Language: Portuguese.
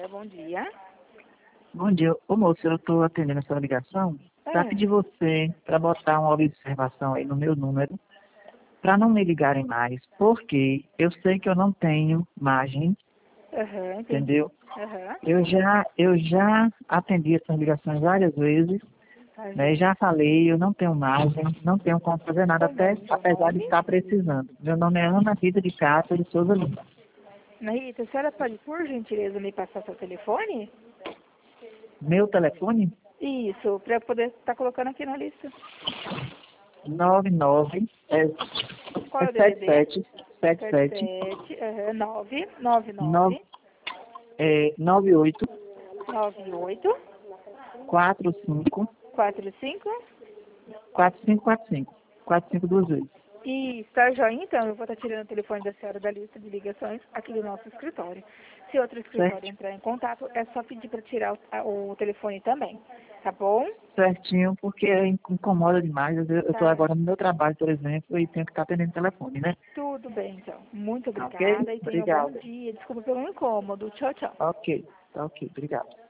bom dia. Bom dia. Ô moço, eu estou atendendo essa ligação para pedir você para botar uma observação aí no meu número, para não me ligarem mais, porque eu sei que eu não tenho margem, Entendi. entendeu? Aham. Eu já atendi essas ligações várias vezes, né? Já falei, eu não tenho margem, não tenho como fazer nada, Como é até o seu apesar de nome? estar precisando. Meu nome é Ana Rita de Castro de Souza Lima. Ana Rita, a senhora pode, por gentileza, me passar seu telefone? Meu telefone? Isso, para eu poder estar colocando aqui na lista. 99 Qual é o DDD? 77 999 98 98 45 45. 4545. 45 duas vezes. E tá joia, então, eu vou estar tirando o telefone da senhora da lista de ligações aqui do nosso escritório. Se outro escritório Certo? entrar em contato, é só pedir para tirar o telefone também, tá bom? Certinho, porque incomoda demais. Eu estou Tá, agora no meu trabalho, por exemplo, e tenho que estar atendendo o telefone, né? tudo bem, então. Muito Ok? obrigada e tenha um bom Obrigado. dia. Desculpa pelo incômodo. Tchau, tchau. Ok, tá ok. Obrigado.